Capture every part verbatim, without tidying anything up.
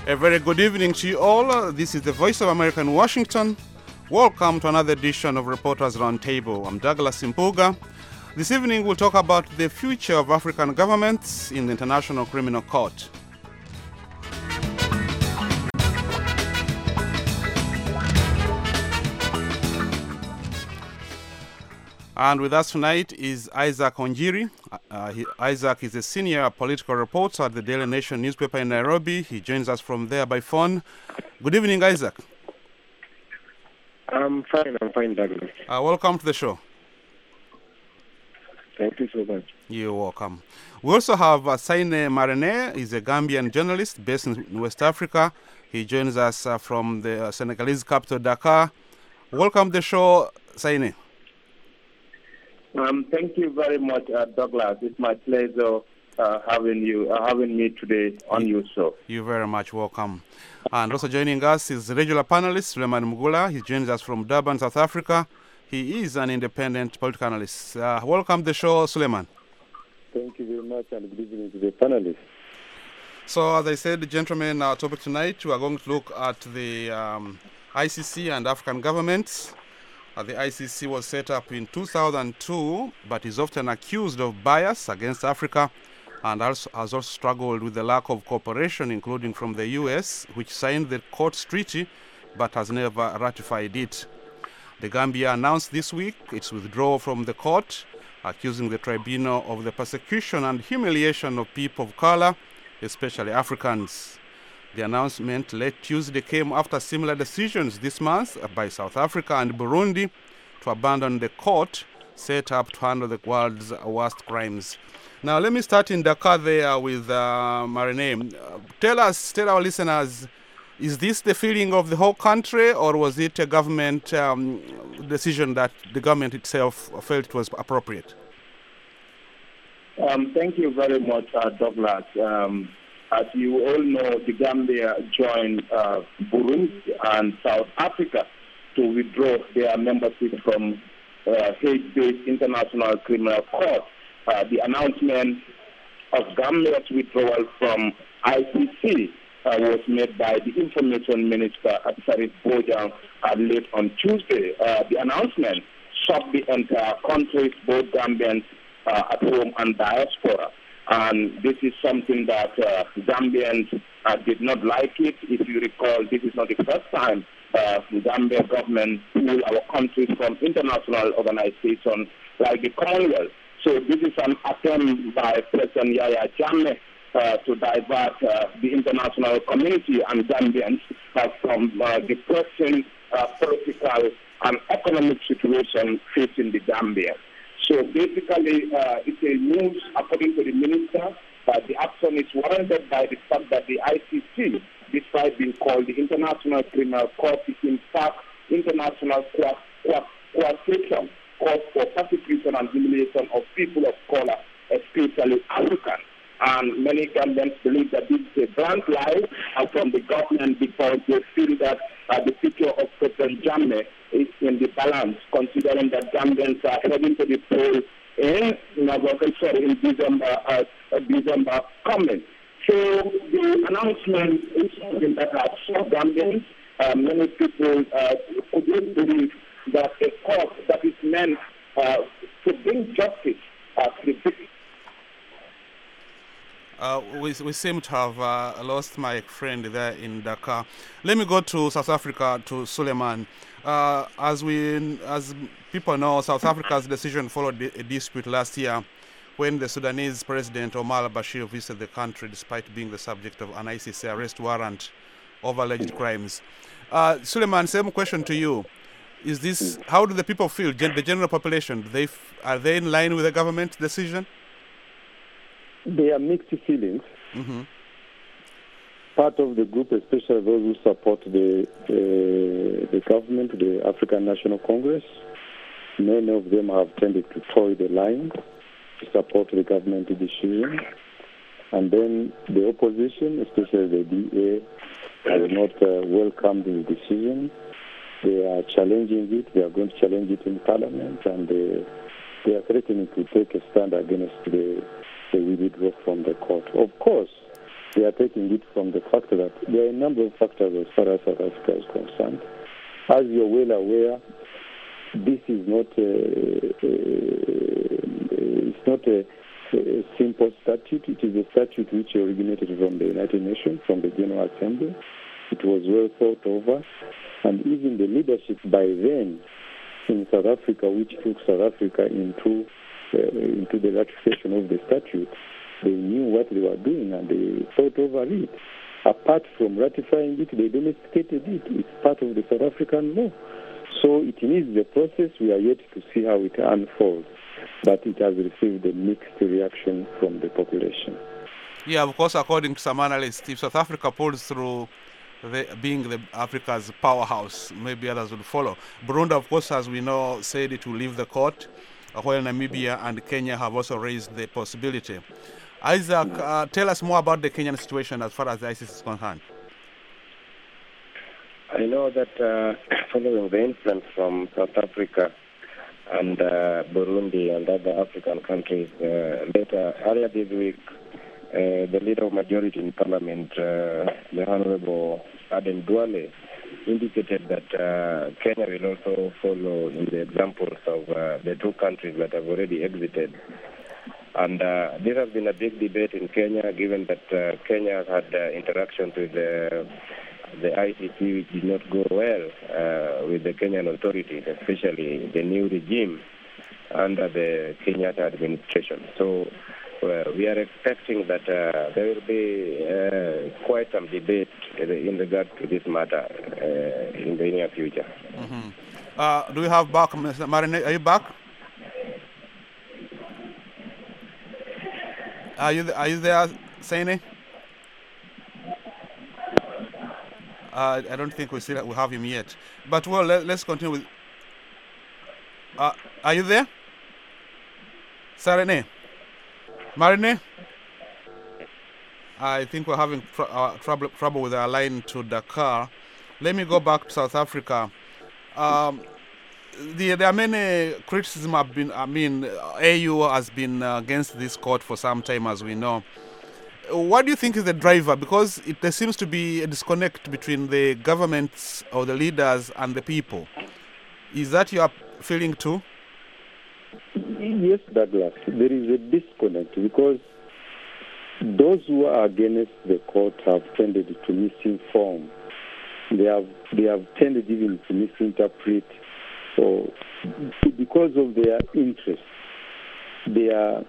A very good evening to you all. This is the Voice of America in Washington. Welcome to another edition of Reporters Roundtable. I'm Douglas Impuga. This evening we'll talk about the future of African governments in the International Criminal Court. And with us tonight is Isaac Onjiri. Uh, he, Isaac is a senior political reporter at the Daily Nation newspaper in Nairobi. He joins us from there by phone. Good evening, Isaac. I'm fine, I'm fine, Douglas. Uh, welcome to the show. Thank you so much. You're welcome. We also have uh, Saine Marine. He's a Gambian journalist based in West Africa. He joins us uh, from the uh, Senegalese capital, Dakar. Welcome to the show, Saine. Um, thank you very much, uh, Douglas. It's my pleasure uh, having you, uh, having me today on your show. You're very much welcome. And also joining us is the regular panelist, Suleiman Mugula. He joins us from Durban, South Africa. He is an independent political analyst. Uh, welcome to the show, Suleiman. Thank you very much, and good evening to the panelists. So, as I said, gentlemen, our topic tonight, we are going to look at the um, I C C and African governments. Uh, the I C C was set up in two thousand two, but is often accused of bias against Africa and also has also struggled with the lack of cooperation, including from the U S, which signed the Courts Treaty but has never ratified it. The Gambia announced this week its withdrawal from the court, accusing the tribunal of the persecution and humiliation of people of color, especially Africans. The announcement late Tuesday came after similar decisions this month by South Africa and Burundi to abandon the court set up to handle the world's worst crimes. Now, let me start in Dakar there with uh, Marine. Uh, tell us, tell our listeners, is this the feeling of the whole country, or was it a government um, decision that the government itself felt it was appropriate? Um, thank you very much, uh, Douglas. Um, As you all know, the Gambia joined uh, Burundi and South Africa to withdraw their membership from uh, Hague-based International Criminal Court. Uh, the announcement of Gambia's withdrawal from I C C uh, was made by the Information Minister Sharif Bojang uh, late on Tuesday. Uh, the announcement shocked the entire country, both Gambians uh, at home and diaspora. And this is something that uh, Gambians uh, did not like it. If you recall, this is not the first time uh, the Gambia government pulled our country from international organizations like the Commonwealth. So this is an attempt by President Yahya Jammeh uh, to divert uh, the international community and Gambians uh, from uh, the present uh, political and economic situation facing the Gambia. So basically, uh, it's a news, according to the minister, uh, the action is warranted by the fact that the I C C, despite being called the International Criminal Court, is in fact international coercion, cause for persecution and humiliation of people of color, especially Africans. And many Gambians believe that this is a blank lie uh, from the government because they feel that uh, the future of President Jammeh is in the balance, considering that Gambians are heading to the poll in November, sorry, in December, uh, December coming. So the announcement is something that has shocked Gambians. Uh, many people uh, couldn't believe that a court that is meant uh, to bring justice uh, to the victims. Uh, we, we seem to have uh, lost my friend there in Dakar. Let me go to South Africa, to Suleiman. Uh, as we, as people know, South Africa's decision followed a dispute last year when the Sudanese president Omar al-Bashir visited the country despite being the subject of an I C C arrest warrant over alleged crimes. Uh, Suleiman, same question to you. Is this, how do the people feel, gen- the general population? Do they f- are they in line with the government decision? There are mixed feelings. Mm-hmm. Part of the group, especially those who support the, the the government, the African National Congress, many of them have tended to toe the line to support the government decision. And then the opposition, especially the D A, has not uh, welcomed the decision. They are challenging it. They are going to challenge it in Parliament, and they, they are threatening to take a stand against the, the withdrawal from the court. Of course, they are taking it from the fact that there are a number of factors as far as South Africa is concerned. As you're well aware, this is not a, it's not a, a simple statute. It is a statute which originated from the United Nations, from the General Assembly. It was well thought over, and even the leadership by then in South Africa, which took South Africa into uh, into the ratification of the statute, they knew what they were doing and they thought over it. Apart from ratifying it, they domesticated it. It's part of the South African law. So it needs the process. We are yet to see how it unfolds, but it has received a mixed reaction from the population. Yeah, of course, according to some analysts, if South Africa pulls through the, being the Africa's powerhouse, maybe others will follow. Burundi, of course, as we know, said it will leave the court, while Namibia and Kenya have also raised the possibility. Isaac, uh, tell us more about the Kenyan situation as far as the I C C is concerned. I know that uh, following the influence from South Africa and uh, Burundi and other African countries, uh, later, earlier this week, uh, the leader of majority in parliament, uh, the Honorable Aden Duale, indicated that uh, Kenya will also follow in the examples of uh, the two countries that have already exited. And uh, this has been a big debate in Kenya, given that uh, Kenya had uh, interactions with the, the I C C which did not go well uh, with the Kenyan authorities, especially the new regime under the Kenyatta administration. So uh, we are expecting that uh, there will be uh, quite some debate in regard to this matter uh, in the near future. Mm-hmm. Uh, do we have back, Mister Marine? Are you back? Are you, are you there, Saini? Uh, I don't think we still we have him yet. But, well, let, let's continue with... Uh, are you there? Sarene? Marine? I think we're having tr- uh, trouble, trouble with our line to Dakar. Let me go back to South Africa. Um, The, there are many criticism have been, I mean, A U has been uh, against this court for some time, as we know. What do you think is the driver? Because it, there seems to be a disconnect between the governments or the leaders and the people. Is that your feeling too? Yes, Douglas. There is a disconnect because those who are against the court have tended to misinform. They have, they have tended even to misinterpret. So, because of their interest, they are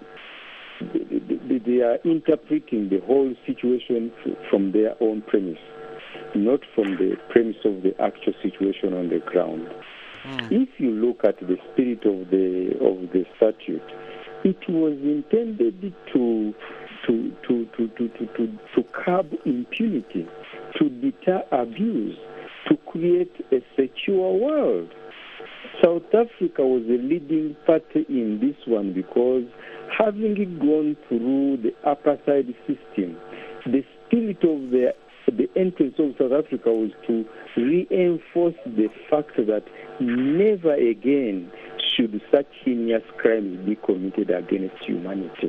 they, they are interpreting the whole situation from their own premise, not from the premise of the actual situation on the ground. Mm. If you look at the spirit of the of the statute, it was intended to to to to to to, to, to curb impunity, to deter abuse, to create a secure world. South Africa was a leading party in this one because having gone through the apartheid system, the spirit of the, the entrance of South Africa was to reinforce the fact that never again should such heinous crimes be committed against humanity.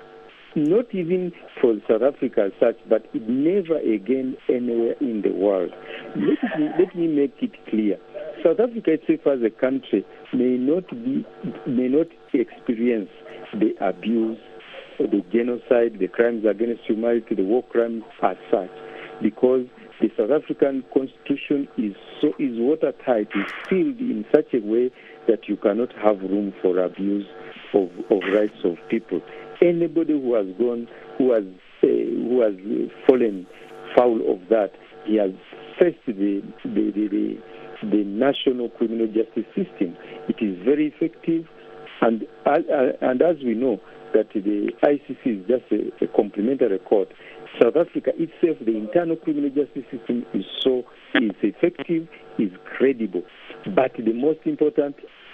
Not even for South Africa as such, but never again anywhere in the world. Let me, let me make it clear. South Africa itself as a country may not be, may not experience the abuse, or the genocide, the crimes against humanity, the war crimes as such, because the South African Constitution is so is watertight, is sealed in such a way that you cannot have room for abuse of, of rights of people. Anybody who has gone, who has uh, who has fallen foul of that, he has faced the the, the, the the national criminal justice system. It is very effective, and uh, and as we know that the I C C is just a, a complementary court. South Africa itself, the internal criminal justice system is so is effective, is credible. But the most important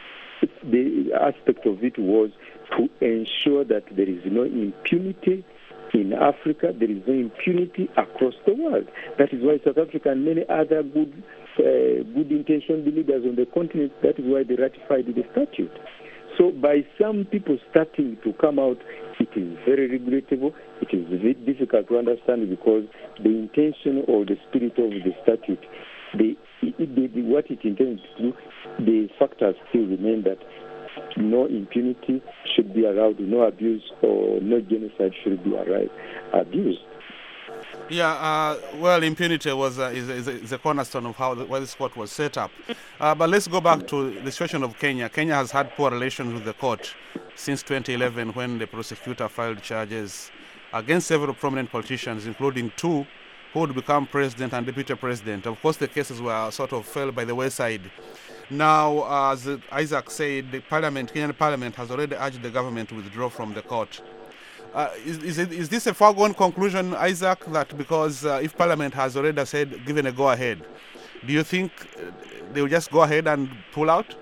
the aspect of it was to ensure that there is no impunity in Africa, there is no impunity across the world. That is why South Africa and many other good uh, good intentioned leaders on the continent, that is why they ratified the statute. So by some people starting to come out, it is very regrettable. It is very difficult to understand because the intention or the spirit of the statute, the, the, the, what it intends to do, the factors still remain that no impunity should be allowed, no abuse or no genocide should be arrived, abused. Yeah, uh, well, impunity was uh, is, is, is a cornerstone of how the, why this court was set up. Uh, but let's go back to the situation of Kenya. Kenya has had poor relations with the court since twenty eleven, when the prosecutor filed charges against several prominent politicians, including two who would become president and deputy president. Of course, the cases were sort of fell by the wayside. Now, as Isaac said, the parliament, Kenyan parliament, has already urged the government to withdraw from the court. Uh, is, is, it, is this a foregone conclusion, Isaac, that because uh, if Parliament has already said, given a go-ahead, do you think uh, they will just go ahead and pull out?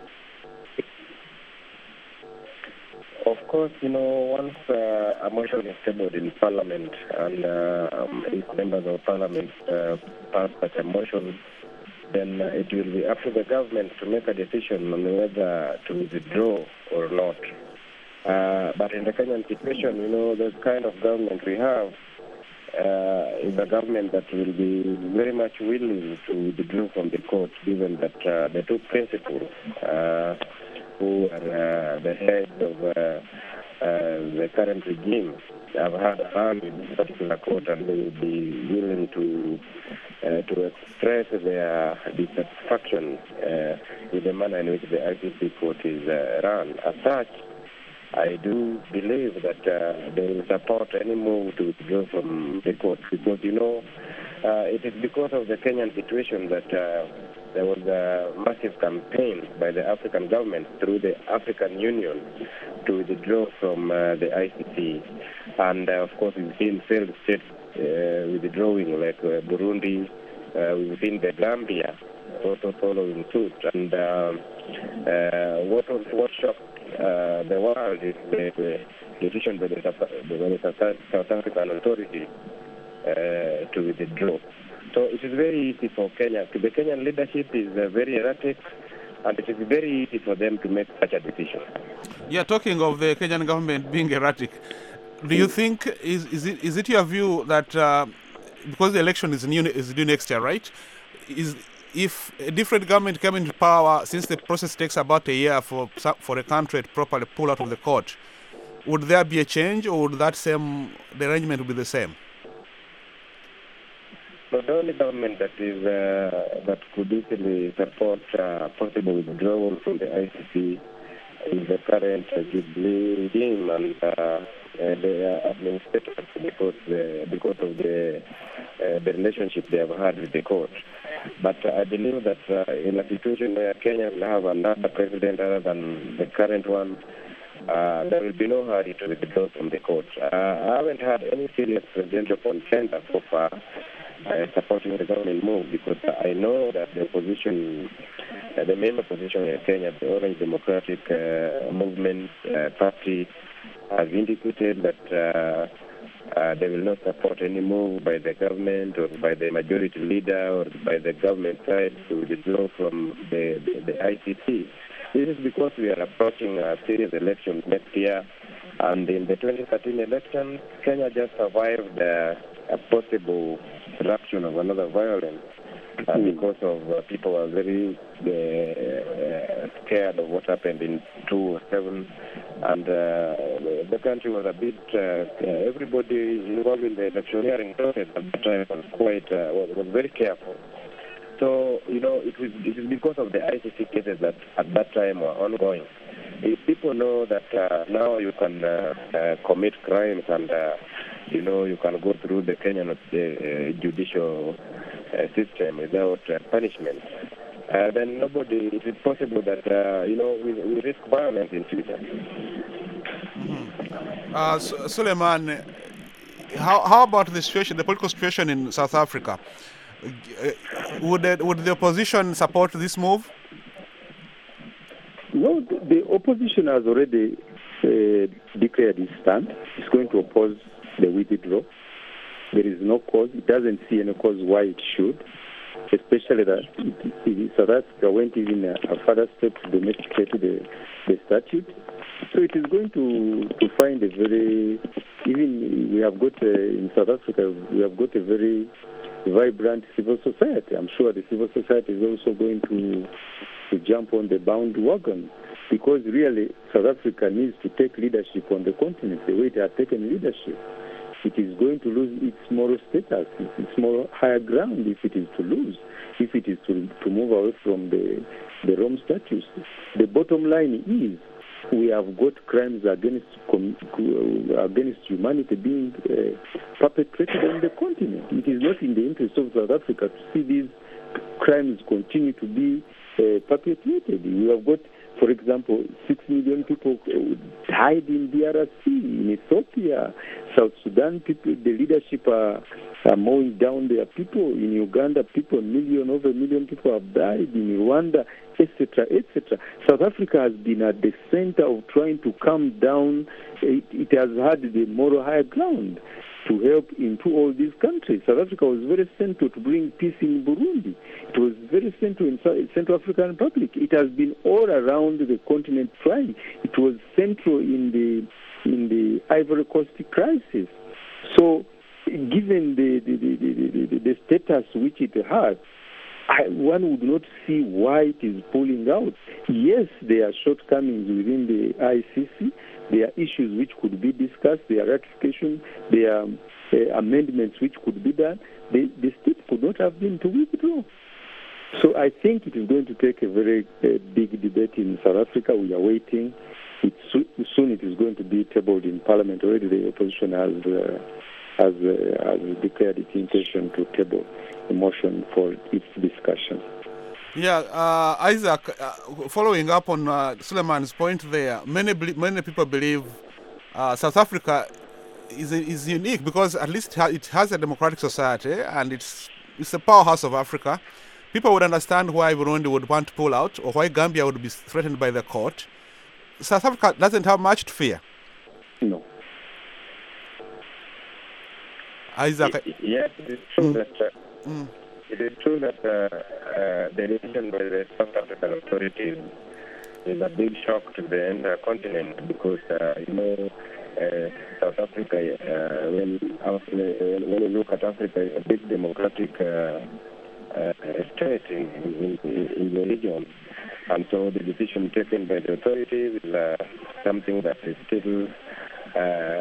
Of course, you know, once uh, a motion is tabled in Parliament and uh, um, if members of Parliament uh, pass such a motion, then uh, it will be up to the government to make a decision on whether to withdraw or not. Uh, but in the Kenyan situation, you know, the kind of government we have uh, is a government that will be very much willing to withdraw from the court, given that uh, the two principals uh, who are uh, the heads of uh, uh, the current regime have had a hand in this particular court, and they will be willing to uh, to express their dissatisfaction uh, with the manner in which the I C C court is uh, run. As such, I do believe that uh, they will support any move to withdraw from the court because, you know, uh, it is because of the Kenyan situation that uh, there was a massive campaign by the African government through the African Union to withdraw from uh, the I C C. And, uh, of course, we've seen failed states uh, withdrawing, like uh, Burundi, uh, we've seen the Gambia also following suit. And uh, uh, what, was, what shocked Uh, the world is the, the decision by the, by the South African authority uh, to withdraw. So it is very easy for Kenya. The Kenyan leadership is uh, very erratic, and it is very easy for them to make such a decision. Yeah, talking of the Kenyan government being erratic, do you think, is, is, it, is it your view that, uh, because the election is, new, is due next year, right, is if a different government came into power, since the process takes about a year for for a country to properly pull out of the court, would there be a change, or would that same the arrangement be the same? So the only government that is uh, that could easily support uh, possible withdrawal from the I C C is the current uh, Jubilee regime and uh, uh, the administrators, because the, because of the uh, the relationship they have had with the court. But uh, I believe that uh, in a situation where Kenya will have another president other than the current one, uh, there will be no hurry to withdraw from the court. Uh, I haven't had any serious presidential contender so far uh, supporting the government move, because I know that the opposition, uh, the main opposition in Kenya, the Orange Democratic uh, Movement uh, Party, has indicated that uh, Uh, they will not support any move by the government or by the majority leader or by the government side to withdraw from the, the, the I C C. This is because we are approaching a serious election next year, and in the twenty thirteen election, Kenya just survived uh, a possible eruption of another violence uh, because of uh, people are very uh, uh, scared of what happened in two thousand seven. And uh, the country was a bit, uh, everybody involved in the electioneering process at the time was quite, uh, was, was very careful. So, you know, it, was, it is because of the I C C cases that at that time were ongoing. If people know that uh, now you can uh, uh, commit crimes and, uh, you know, you can go through the Kenyan uh, judicial uh, system without uh, punishment, Uh, then nobody, it is possible that, uh, you know, we, we risk violence in future. Mm-hmm. uh, Su- Suleiman, how, how about the situation, the political situation in South Africa? Uh, would, the, would the opposition support this move? No, the, the opposition has already uh, declared its stand. It's going to oppose the withdrawal. There is no cause. It doesn't see any cause why it should. especially that it, it, South Africa went even a, a further step to domesticate the, the statute. So it is going to, to find a very, even we have got, uh, in South Africa, we have got a very vibrant civil society. I'm sure the civil society is also going to, to jump on the bandwagon, because really South Africa needs to take leadership on the continent the way it has taken leadership. It is going to lose its moral status, its moral higher ground if it is to lose, if it is to, to move away from the, the Rome Statutes. The bottom line is we have got crimes against against humanity being uh, perpetrated on the continent. It is not in the interest of South Africa to see these crimes continue to be uh, perpetrated. We have got, for example, six million people died in D R C, in Ethiopia, South Sudan. People, the leadership are, are mowing down their people. In Uganda, people, a million, over a million people have died. In Rwanda, et cetera, et cetera. South Africa has been at the center of trying to calm down. It, it has had the moral high ground to help into all these countries. South Africa was very central to bring peace in Burundi. It was very central in Central African Republic. It has been all around the continent trying. It was central in the in the Ivory Coast crisis. So, given the the, the, the, the, the status which it has, I, one would not see why it is pulling out. Yes, there are shortcomings within the I C C. There are issues which could be discussed. There are ratification. There are uh, amendments which could be done. The, the state could not have been to withdraw. So I think it is going to take a very uh, big debate in South Africa. We are waiting. It so, soon it is going to be tabled in Parliament. Already the opposition has uh, has, uh, has declared its intention to table a motion for its discussion. Yeah, uh, Isaac, uh, following up on uh, Suleiman's point there, many many people believe uh, South Africa is is unique because at least it has a democratic society and it's it's a powerhouse of Africa. People would understand why Burundi would want to pull out or why Gambia would be threatened by the court. South Africa doesn't have much to fear. No. Isaac. Yes, it is true mm. that uh, mm. it is true that uh, uh, the decision by the South African authorities is a big shock to the entire continent because uh, you know uh, South Africa uh, when uh, when you look at Africa, it's a big democratic uh, uh, state in, in, in the region. And so the decision taken by the authorities is uh, something that is still uh,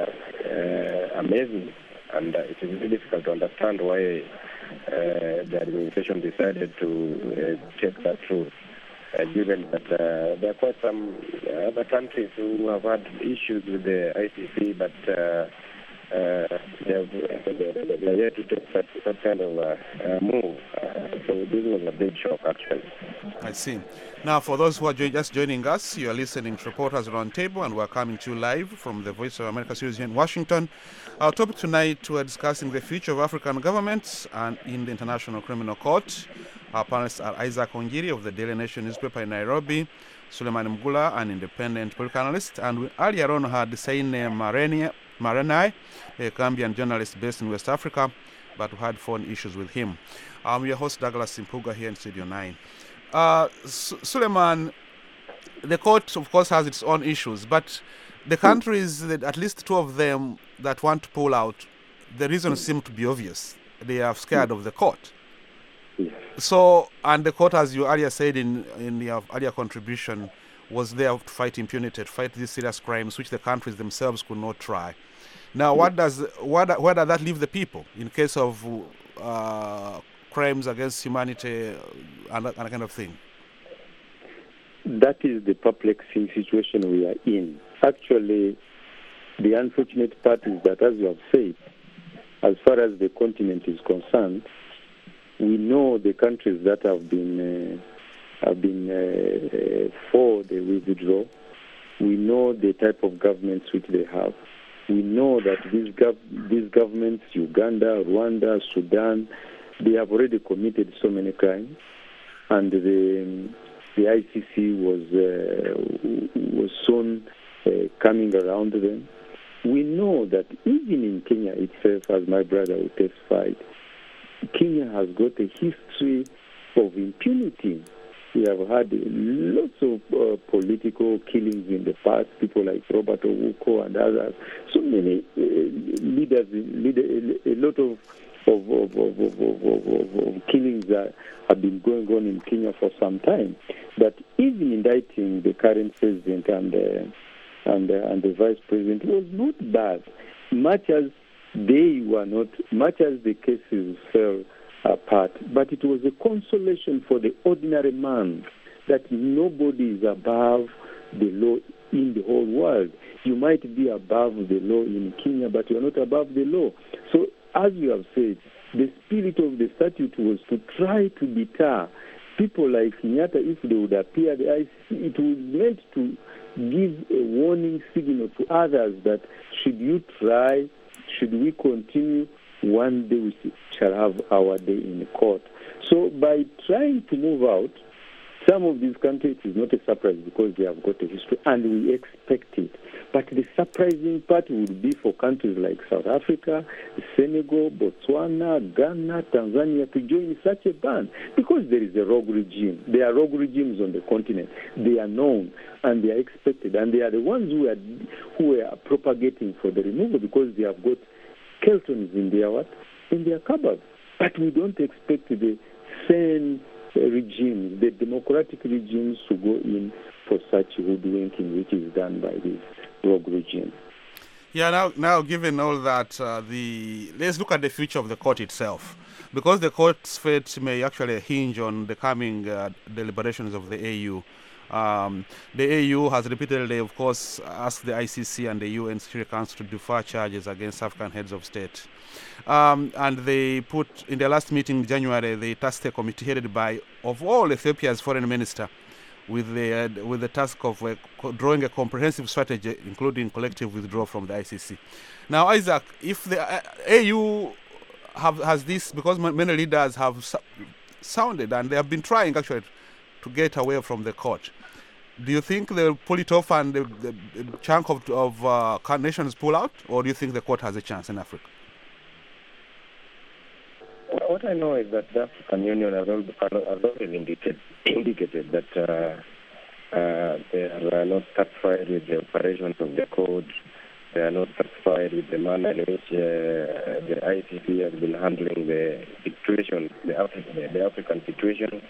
uh, amazing. And uh, it is very difficult to understand why uh, the administration decided to uh, take that route, uh, given that uh, there are quite some other countries who have had issues with the I C C, but uh, uh, they have they are yet to take that, that kind of uh, uh, move. Uh, so this was a big shock, actually. I see. Now, for those who are jo- just joining us, you are listening to Reporters Roundtable, and we're coming to you live from the Voice of America series here in Washington. Our topic tonight, we're discussing the future of African governments and in the International Criminal Court. Our panelists are Isaac Ongiri of the Daily Nation newspaper in Nairobi, Suleiman Mgula, an independent political analyst, and we earlier on had Saine Marenai, a Gambian journalist based in West Africa, but we had phone issues with him. I'm your host, Douglas Simpuga, here in Studio nine. Uh, Su- Suleiman, the court, of course, has its own issues, but the countries, that at least two of them that want to pull out, the reasons seem to be obvious. They are scared of the court. So, and the court, as you earlier said in, in your earlier contribution, was there to fight impunity, to fight these serious crimes which the countries themselves could not try. Now, what does what, where does that leave the people in case of uh, crimes against humanity and that kind of thing? That is the perplexing situation we are in. Actually, the unfortunate part is that, as you have said, as far as the continent is concerned, we know the countries that have been uh, have been uh, uh, for the withdrawal. We know the type of governments which they have. We know that these gov- these governments, Uganda, Rwanda, Sudan, they have already committed so many crimes, and the the I C C was uh, was soon uh, coming around them. We know that even in Kenya itself, as my brother testified, Kenya has got a history of impunity. We have had lots of uh, political killings in the past, people like Robert Owuko and others. So many uh, leaders, leader, a lot of of, of, of, of, of, of, of killings that have been going on in Kenya for some time. But even indicting the current president and uh, and uh, and the vice president was not bad, much as they were not, much as the cases fell apart. But it was a consolation for the ordinary man that nobody is above the law in the whole world. You might be above the law in Kenya, but you're not above the law. So, as you have said, the spirit of the statute was to try to deter people like Kenyatta. If they would appear at the I C C, it was meant to give a warning signal to others that should you try, should we continue, one day we shall have our day in court. So by trying to move out, some of these countries, it is not a surprise because they have got a history and we expect it. But the surprising part would be for countries like South Africa, Senegal, Botswana, Ghana, Tanzania to join such a band because there is a rogue regime. There are rogue regimes on the continent. They are known and they are expected, and they are the ones who are who are propagating for the removal because they have got skeletons in their what? In their cupboards. But we don't expect the same regimes, the democratic regimes, to go in for such hoodwinking which is done by this rogue regime. Yeah, now, now given all that, uh, the let's look at the future of the court itself, because the court's fate may actually hinge on the coming uh, deliberations of the A U. Um, the A U has repeatedly, of course, asked the I C C and the U N Security Council to defer charges against African heads of state. Um, and they put, in their last meeting in January, they tasked a committee headed by, of all, Ethiopia's foreign minister, with the uh, with the task of uh, co- drawing a comprehensive strategy, including collective withdrawal from the I C C. Now, Isaac, if the uh, A U have, has this, because m- many leaders have su- sounded, and they have been trying, actually, to get away from the court, do you think they'll pull it off and the, the, the chunk of, of uh, nations pull out, or do you think the court has a chance in Africa? What I know is that the African Union has already indicated, indicated that uh, uh, they are not satisfied with the operations of the court. They are not satisfied with the manner in which uh, the I C C has been handling the situation, the, Afri- the African situation.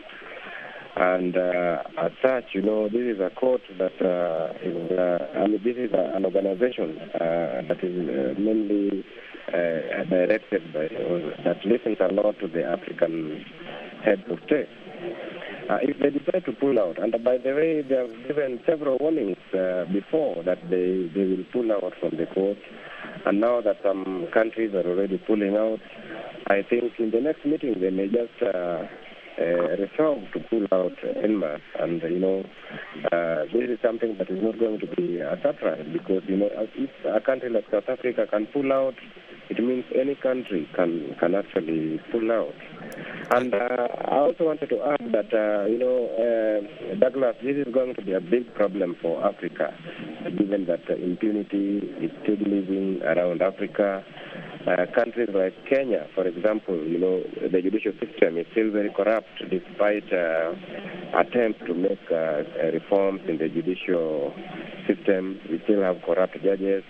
And uh, as such, you know, this is a court that uh, is, uh, I mean, this is a, an organization uh, that is uh, mainly uh, directed by, uh, that listens a lot to the African heads of state. Uh, if they decide to pull out, and by the way, they have given several warnings uh, before that they, they will pull out from the court, and now that some countries are already pulling out, I think in the next meeting they may just uh, Uh, resolve to pull out uh, en masse, and you know uh, this is something that is not going to be a surprise because you know if a country like South Africa can pull out, it means any country can can actually pull out. And uh, I also wanted to add that uh, you know uh, Douglas, this is going to be a big problem for Africa, given that uh, impunity is still living around Africa. Uh, countries like Kenya, for example, you know, the judicial system is still very corrupt despite uh, attempts to make uh, reforms in the judicial system. We still have corrupt judges.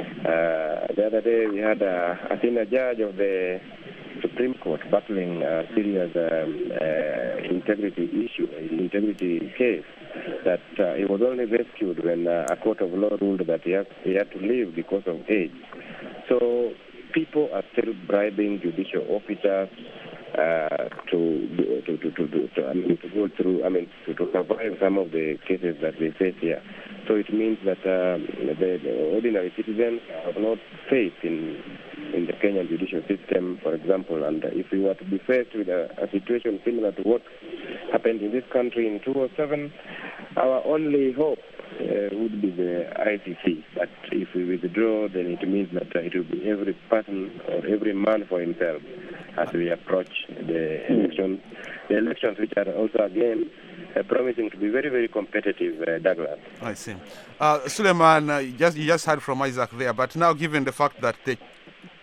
Uh, the other day we had a, a senior judge of the Supreme Court battling a serious um, uh, integrity issue, integrity case, that uh, he was only rescued when uh, a court of law ruled that he, has, he had to leave because of age. So people are still bribing judicial officers uh, to, to, to, to, to, to, I mean, to go through, I mean, to, to survive some of the cases that they face here. So it means that um, the, the ordinary citizens have not faith in in the Kenyan judicial system, for example. And if we were to be faced with a, a situation similar to what happened in this country in two thousand seven, our only hope Uh, would be the I C C. But if we withdraw, then it means that uh, it will be every person or every man for himself as we approach the elections. The elections, which are also again uh, promising to be very, very competitive, uh, Douglas. I see. Uh, Suleiman, uh, you just you just heard from Isaac there, but now given the fact that the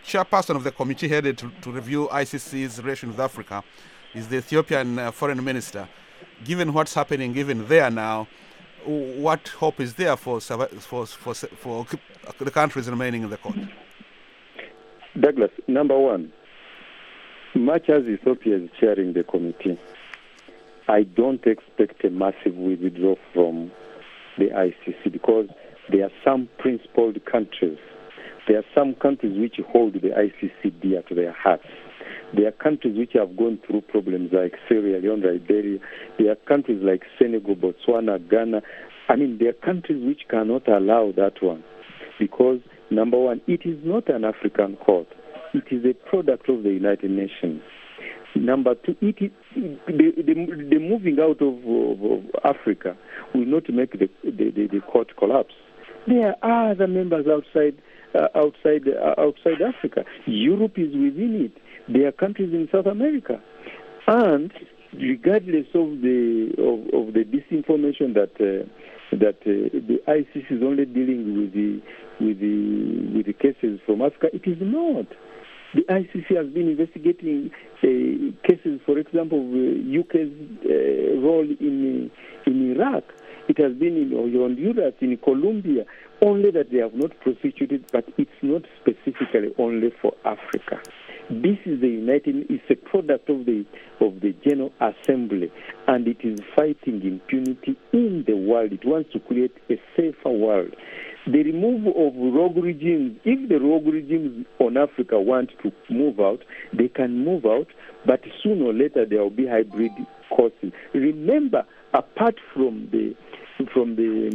chairperson of the committee headed to, to review I C C's relation with Africa is the Ethiopian uh, foreign minister. Given what's happening even there now, what hope is there for for for, for the countries remaining in the court? Douglas, number one, much as Ethiopia is chairing the committee, I don't expect a massive withdrawal from the I C C because there are some principled countries. There are some countries which hold the I C C dear to their hearts. There are countries which have gone through problems like Sierra Leone, Liberia. There are countries like Senegal, Botswana, Ghana. I mean, there are countries which cannot allow that one because, number one, it is not an African court. It is a product of the United Nations. Number two, it is, the, the, the moving out of, of, of Africa will not make the, the, the, the court collapse. There are other members outside uh, outside uh, outside Africa. Europe is within it. There are countries in South America, and regardless of the of, of the disinformation that uh, that uh, the I C C is only dealing with the with the with the cases from Africa, it is not. The I C C has been investigating uh, cases, for example, of uh, U K's uh, role in in Iraq. It has been in Honduras, in Colombia, only that they have not prosecuted, but it's not specifically only for Africa. This is the United. It's a product of the of the General Assembly, and it is fighting impunity in the world. It wants to create a safer world. The removal of rogue regimes, if the rogue regimes on Africa want to move out, they can move out, but sooner or later there will be hybrid courses. Remember, apart from the from the,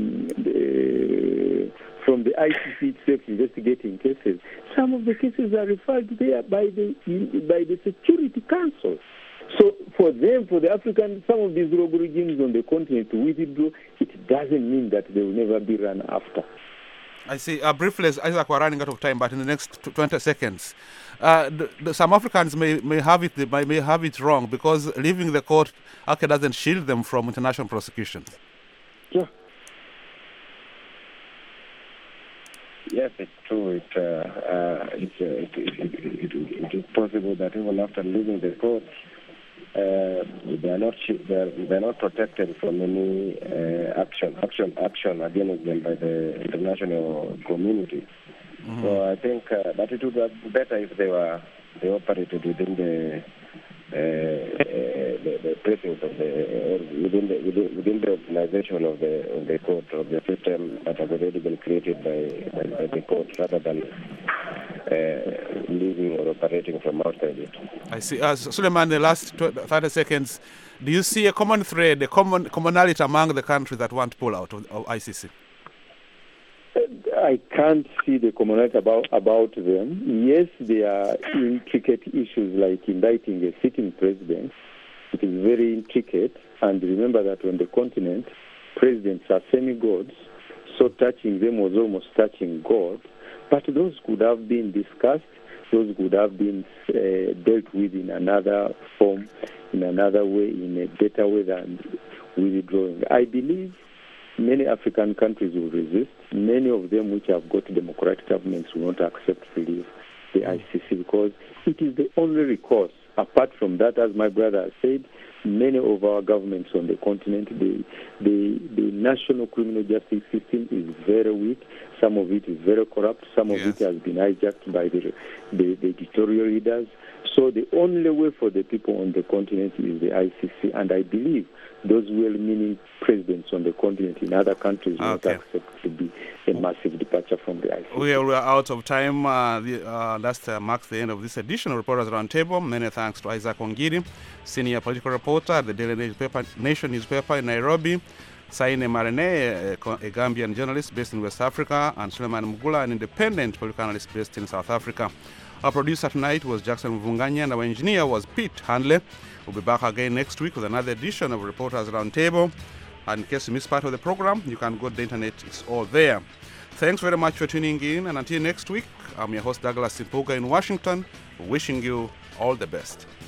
the from the I C C itself investigating cases, some of the cases are referred there by the by the Security Council. So for them, for the African, some of these rogue regimes on the continent to withdraw, it doesn't mean that they will never be run after. I see. Uh, briefly, Isaac, we're running out of time, but in the next twenty seconds, uh, the, the, some Africans may, may have it may, may have it wrong because leaving the court actually doesn't shield them from international prosecution. Yeah. Yes, it's true. It, uh, uh, it's, uh, it, it, it, it, it is possible that even after leaving the court, uh, they are not they are, they are not protected from any uh, action action action against them by the international community. Mm-hmm. So I think uh, that it would have been better if they were they operated within the uh, uh, the, the presence of the or within the within, within the organization of the of the court of the system that has already been created by by, by the court, rather than uh, living or operating from outside it. I see. Uh, Suleiman, the last thirty seconds, do you see a common thread, a common commonality among the countries that want to pull out of, of I C C? I can't see the commonality about, about them. Yes, there are intricate issues like indicting a sitting president. It is very intricate. And remember that on the continent, presidents are semi-gods, so touching them was almost touching God. But those could have been discussed. Those could have been uh, dealt with in another form, in another way, in a better way than withdrawing. I believe many African countries will resist. Many of them which have got democratic governments will not accept to leave the I C C because it is the only recourse. Apart from that, as my brother has said, many of our governments on the continent, the, the, the national criminal justice system is very weak. Some of it is very corrupt. Some of yes. it has been hijacked by the, the, the dictatorial leaders. So the only way for the people on the continent is the I C C. And I believe those well-meaning presidents on the continent in other countries will okay. not accept to be a massive departure from the I C C. We are, we are out of time. Uh, the, uh, that uh, marks the end of this edition of Reporters Roundtable. Many thanks to Isaac Ongiri, senior political reporter at the Daily Newspaper, Nation newspaper in Nairobi, Saine Marine, a, a Gambian journalist based in West Africa, and Suleiman Mugula, an independent political analyst based in South Africa. Our producer tonight was Jackson Mvunganya, and our engineer was Pete Handley. We'll be back again next week with another edition of Reporters Roundtable. And in case you missed part of the program, you can go to the internet. It's all there. Thanks very much for tuning in. And until next week, I'm your host, Douglas Simpuga in Washington, wishing you all the best.